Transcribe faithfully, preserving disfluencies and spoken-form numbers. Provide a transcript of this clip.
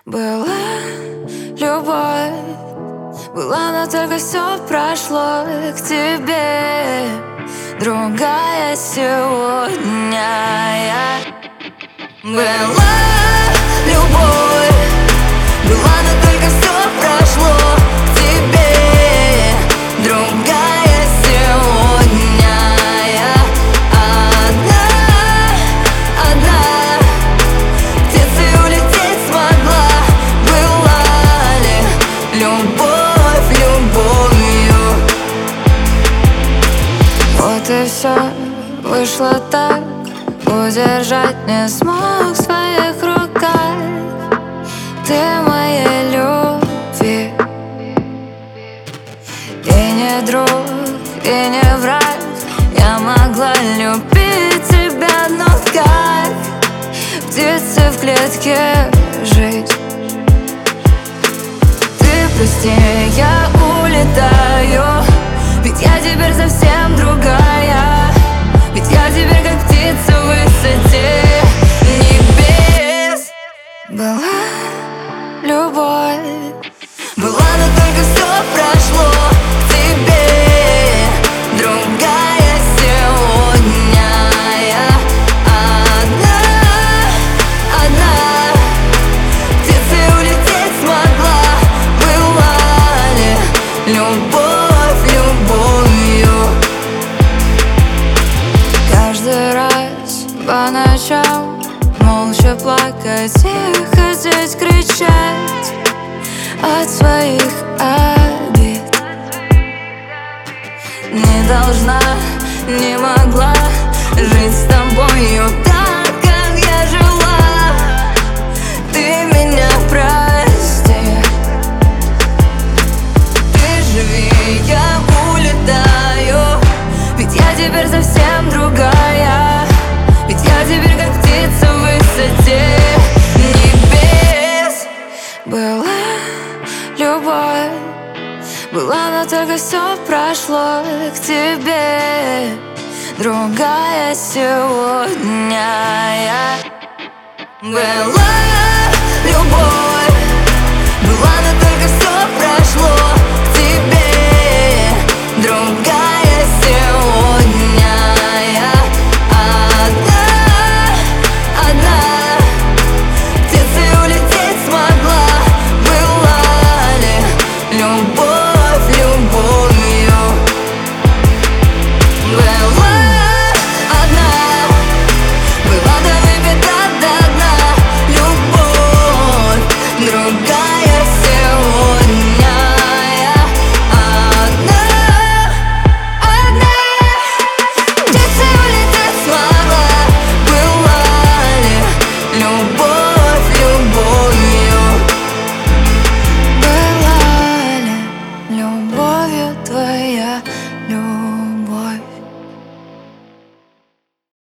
Была любовь, была, но только все прошло к тебе. Другая сегодня я. Была любовь, была, но только все прошло к тебе. Другая сегодня я. Одна, одна, птицей улететь смогла. Была ли любовь любовью? Вот и все вышло так, удержать не смог в своих руках ты моей любви. И не друг, и не враг, я могла любить тебя, но как птицы в клетке жить? Ты прости, я улетаю, ведь я теперь совсем другая. Ведь я теперь как птица в высоте небес. Была любовь, была, но только все прошло к тебе. Другая сегодня я. Одна, одна, птицей улететь смогла. Была ли любовь любовью? Каждый раз по ночам молча плакать и хотеть кричать от своих обид. Не должна, не могла жить с тобою так, как я жила. Ты меня прости. Ты живи, я улетаю, ведь я теперь совсем другая. Ведь я теперь как птица в высоте небес. Была любовь, была, но только все прошло к тебе. Другая сегодня я. Была